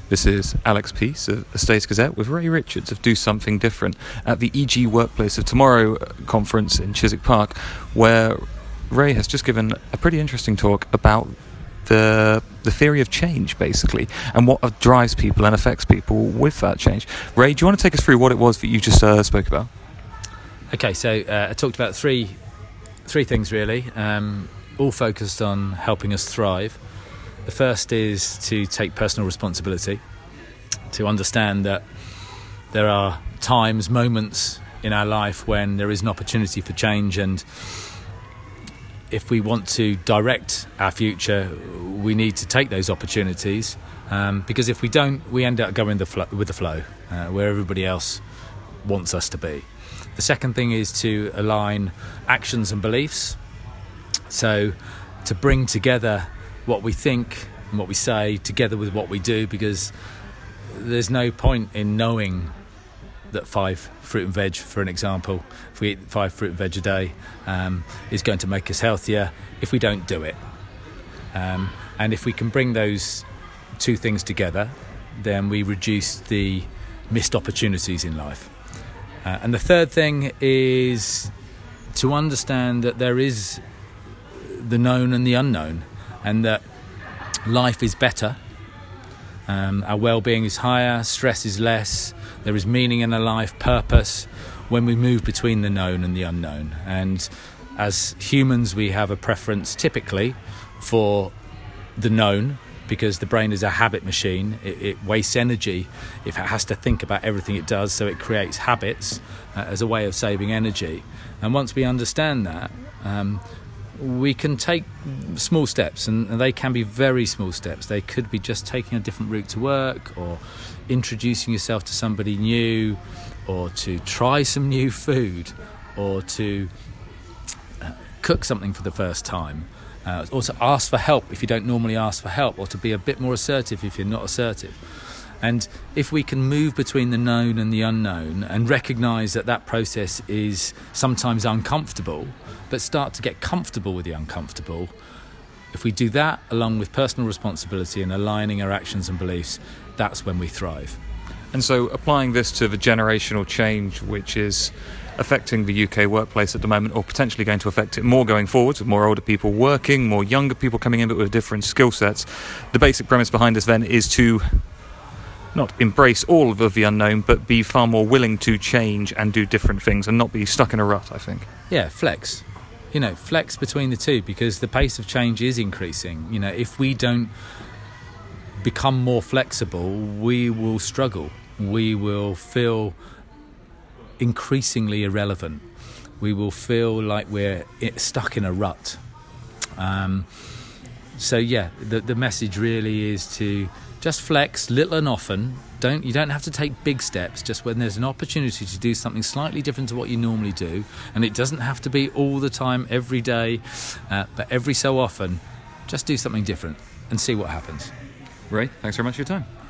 This is Alex Peace of the Stays Gazette with Ray Richards of Do Something Different at the EG Workplace of Tomorrow conference in Chiswick Park, where Ray has just given a pretty interesting talk about the theory of change, basically, and what drives people and affects people with that change. Ray, do you want to take us through what it was that you just spoke about? Okay, so I talked about three things really, all focused on helping us thrive. The first is to take personal responsibility, to understand that there are times, moments in our life when there is an opportunity for change, and if we want to direct our future, we need to take those opportunities, because if we don't, we end up going with the flow, where everybody else wants us to be. The second thing is to align actions and beliefs, so to bring together what we think and what we say together with what we do, because there's no point in knowing that 5 fruit and veg, for an example, if we eat 5 fruit and veg a day, is going to make us healthier if we don't do it. And if we can bring those two things together, then we reduce the missed opportunities in life. And the third thing is to understand that there is the known and the unknown, and that life is better, our well-being is higher, stress is less, there is meaning in our life, purpose, when we move between the known and the unknown. And as humans, we have a preference typically for the known, because the brain is a habit machine. It wastes energy if it has to think about everything it does, so it creates habits as a way of saving energy. And once we understand that, we can take small steps, and they can be very small steps. They could be just taking a different route to work, or introducing yourself to somebody new, or to try some new food, or to cook something for the first time, or to ask for help if you don't normally ask for help, or to be a bit more assertive if you're not assertive. And if we can move between the known and the unknown and recognise that that process is sometimes uncomfortable, but start to get comfortable with the uncomfortable, if we do that along with personal responsibility and aligning our actions and beliefs, that's when we thrive. And so applying this to the generational change which is affecting the UK workplace at the moment, or potentially going to affect it more going forward, with more older people working, more younger people coming in but with different skill sets, the basic premise behind this then is to not embrace all of the unknown, but be far more willing to change and do different things and not be stuck in a rut, I think. Yeah, flex. Flex between the two, because the pace of change is increasing. If we don't become more flexible, we will struggle. We will feel increasingly irrelevant. We will feel like we're stuck in a rut. So yeah, the message really is to just flex little and often. You don't have to take big steps, just when there's an opportunity to do something slightly different to what you normally do. And it doesn't have to be all the time, every day, but every so often, just do something different and see what happens. Ray, thanks very much for your time.